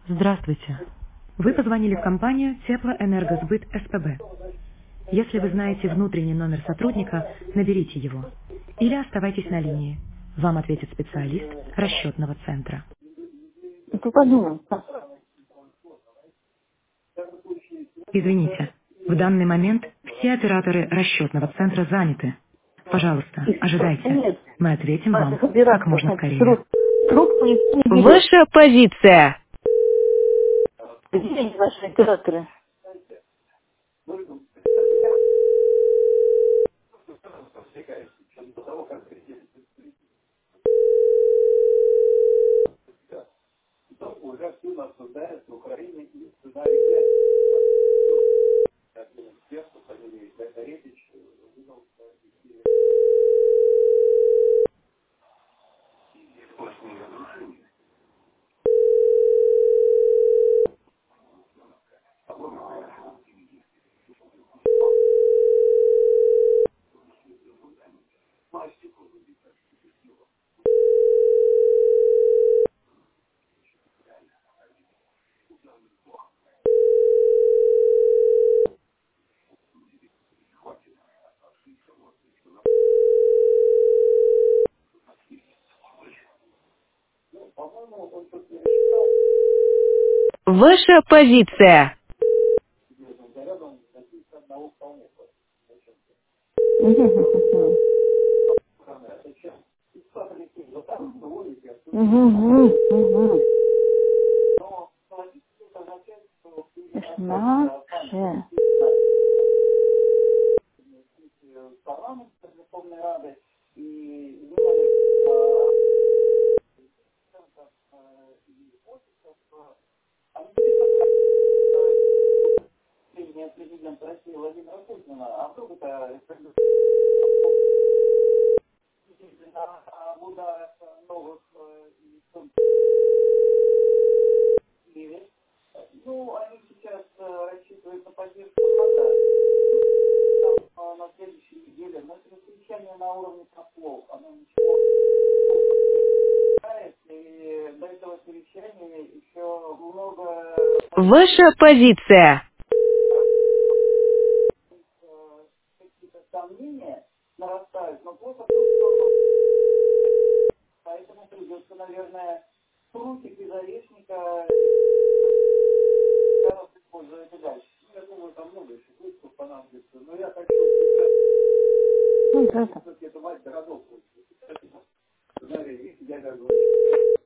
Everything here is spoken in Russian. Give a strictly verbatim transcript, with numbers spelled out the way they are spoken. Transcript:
Здравствуйте. Вы позвонили в компанию Теплоэнергосбыт СПБ. Если вы знаете внутренний номер сотрудника, наберите его. Или оставайтесь на линии. Вам ответит специалист расчетного центра. Ну, подумай. Извините, в данный момент все операторы расчетного центра заняты. Пожалуйста, ожидайте. Нет, Мы ответим надо вам как собираться. можно Нет, скорее. труп, трубку никто не берет. Ваша позиция. Где они, ваши операторы? Ваша позиция. Мгм. Мгм. Мгм. Наше. Ваша позиция. Ну, это.